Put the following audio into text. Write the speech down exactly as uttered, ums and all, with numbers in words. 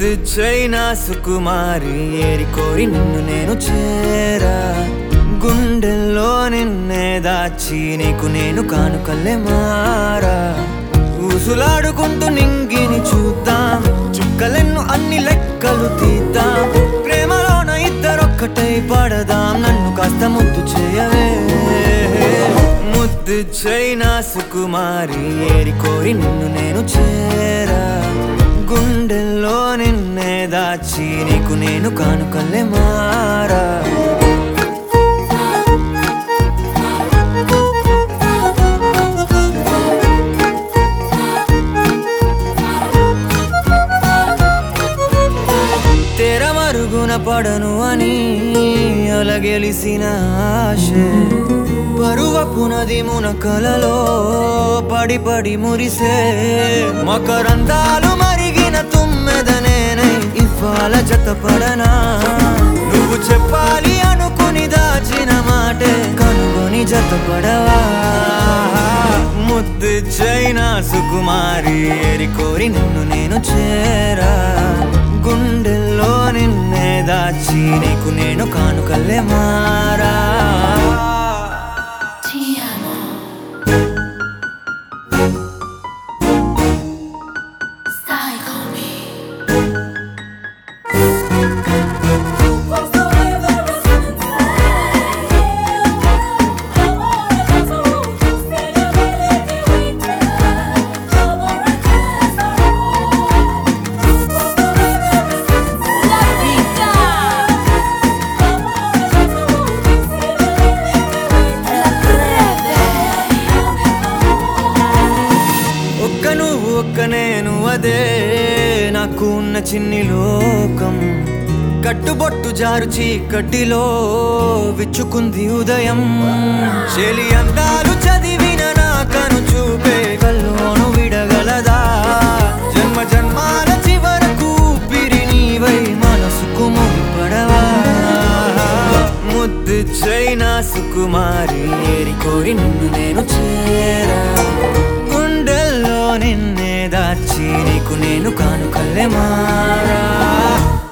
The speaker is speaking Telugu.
ముద్దు చైనా సుకుమారి ఏరి కోరి నిన్ను నేను చేరా గుండెల్లో నిన్నే దాచి నీకు నేను కానుకల్లే మారా ఊసులాడుకుంటూ నింగిని చూద్దాం చుక్కలెన్ను అన్ని లెక్కలు తీద్దాం ప్రేమలోన ఇద్దరొక్కటై పడదాం నన్ను కాస్త ముద్దు చేయవే ముద్దు చైనా సుకుమారి ఏరి కోరి నిన్ను నేను చేరా గుండెల్లో నిన్నే దాచి నీకు నేను కానుకల్లే మారా తెరమరుగున పడను అని అలగెలిసిన ఆశే పరువపు నది మునకలలో పడి పడి మురిసే మకరందాలు మరిగిన తుమ్మెదనేనై ఇవాళ జతపడనా నువ్వు చెప్పాలి అనుకుని దాచిన మాటే కనుగొని జతపడవా ముద్దు చైనా సుకుమారి ఏరి కోరి నిన్ను నేను చేరా గుండెల్లో నిన్నే దాచి నీకు నేను కానుకల్లే మారా నువ్వు ఒక్క నేను అదే నాకు ఉన్న చిన్ని లోకం కట్టుబొట్టు జారు చీకటిలో విచ్చుకుంది ఉదయం చెలి అందాలు చదివిన నా కను చూపే కల్లోను విడగలదా జన్మ జన్మాల చివరకు పిరి నీవై మనసుకు ముడిపడవా ముద్దు చైనా సుకుమారి ఏరి కోరి నిన్ను నేను చేరా నిన్నే దాచి నీకు నేను కానుకల్లే మారా